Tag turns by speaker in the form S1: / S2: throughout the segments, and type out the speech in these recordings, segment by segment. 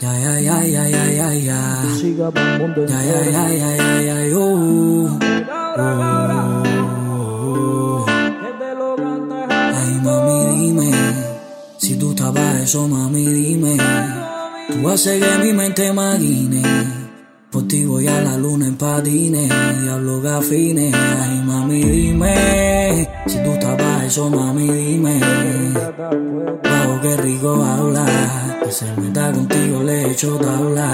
S1: Siga pa'l mundo entero.
S2: Ay, mami, dime, si tú estabas eso, mami, dime. Tú haces que mi mente maquine. Por ti voy a la luna en patines, diablo gafines. Ay, mami, dime, si tú estabas eso, mami, dime. Wow, qué rico hablar, que se meta contigo le echo tabla.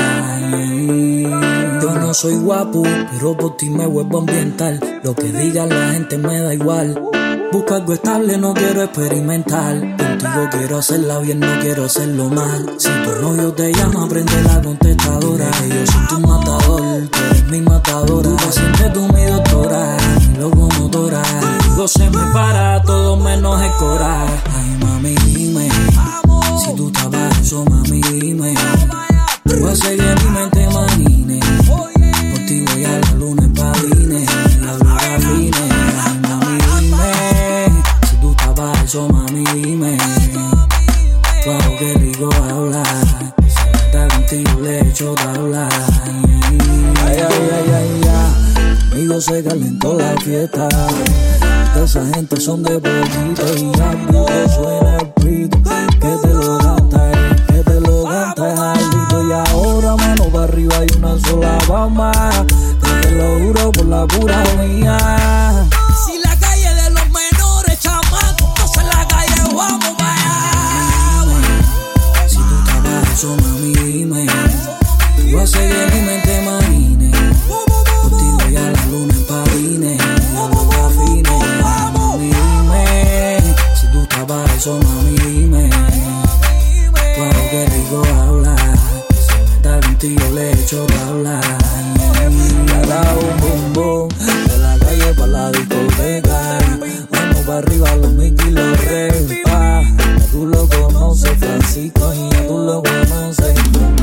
S2: Yo no soy guapo, pero por ti me vuelvo ambiental. Lo que diga la gente me da igual. Busco algo estable, no quiero experimentar. Contigo quiero hacerla bien, no quiero hacerlo mal. Si tu novio te llama, prende la contestadora. Que yo soy tu matador, tú eres mi matadora. Tú te sientes tú mi doctora, mi locomotora. Contigo se me para, todo menos el coraje. Ay, mami, dime, si tú estabas eso, mami, dime. Tú haces que mi mente maquine. Por ti voy a la luna en patines, la luna fine. Ay, mami, dime, si tú estabas eso, mami, dime. Wow, qué rico hablar, si está contigo le echo tabla. Ay, conmigo se calentó la fiesta. Toda esa gente son de poquito y ya que suena el pito. Que te lo canta, que te lo canta, Jaldito. Y ahora mano para arriba hay una sola bamba. Que te lo juro por la pura mía.
S3: Si la calle de los menores, chamacos, entonces la calle vamos para allá.
S2: Si tú estabas eso, mami, dime. Tú haces que mi mente maquine. Por ti voy a la luna en patines, diablo gafines. Mami, dime, si tú estabas eso, mami, dime. Wow, qué rico hablar, que se meta contigo le echo tabla.
S1: Dale un bombón, de la calle pa' la discoteca. Vamos pa' arriba los Mickey y los Rey. Ya tú lo conoces, Francisco, y ya tú lo conoces.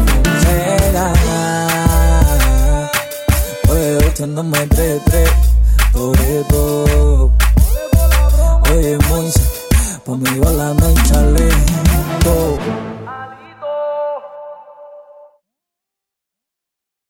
S1: Oye, echándome 3-3, Toretto. Oye, Moisés, pa' mí va la